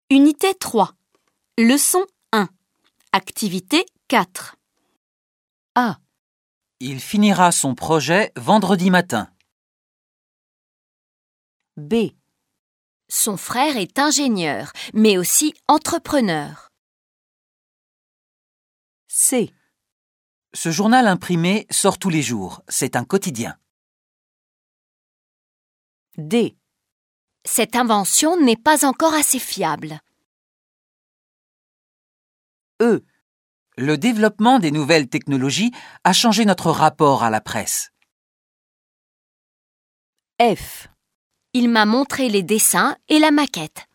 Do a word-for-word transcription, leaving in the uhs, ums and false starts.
Unité trois. Leçon un. Activité quatre. A. Il finira son projet vendredi matin. B. Son frère est ingénieur, mais aussi entrepreneur. C. Ce journal imprimé sort tous les jours. C'est un quotidien. D. Cette invention n'est pas encore assez fiable. E. Le développement des nouvelles technologies a changé notre rapport à la presse. F. Il m'a montré les dessins et la maquette.